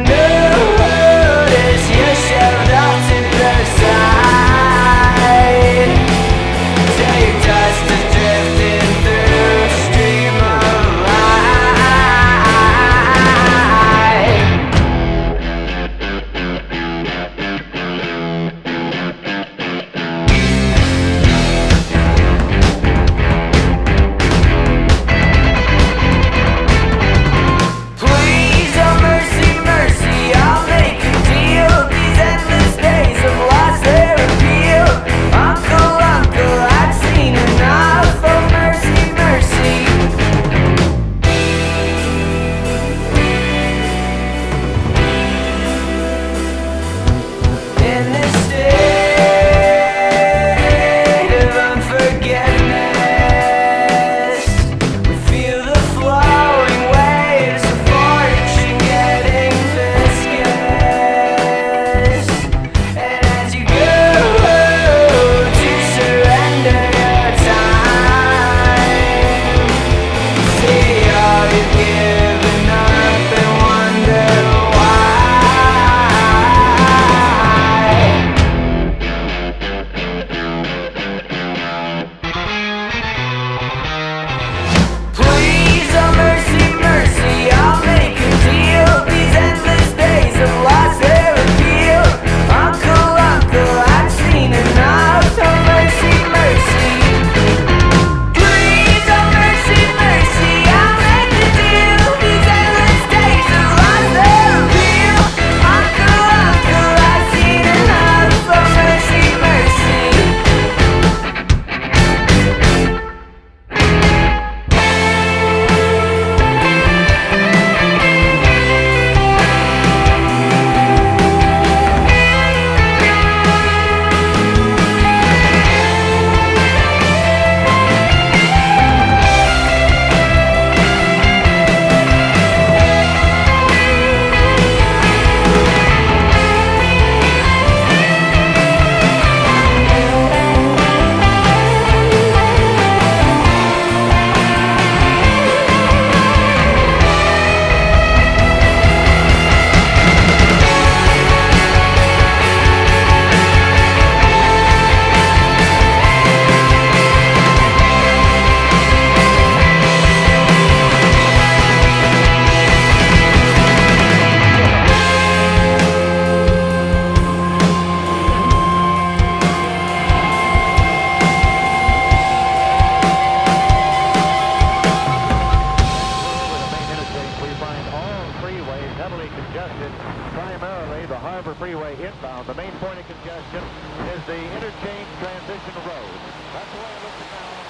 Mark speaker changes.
Speaker 1: notice you're shoved off to the side, till your dust is drifting through a stream of light. Please, oh mercy, mercy, I'll make a deal. These endless days have lost their appeal. Uncle, uncle, I've seen enough. Oh mercy, mercy. In this state of unforgiveness, we feel the flowing waves of fortune getting viscous. And as you go to surrender your time, see all you've given up and wonder why. Please, oh mercy, mercy, I'll make a deal. These endless days have lost their appeal. Uncle, uncle, I've seen enough. Oh mercy, mercy. Please, oh mercy, mercy, I'll make a deal. These endless days have lost their appeal. Uncle, uncle, I've seen enough. Oh mercy, mercy.
Speaker 2: Heavily congested, primarily the Harbor Freeway inbound. The main point of congestion is the interchange transition road. That's the way it looks now.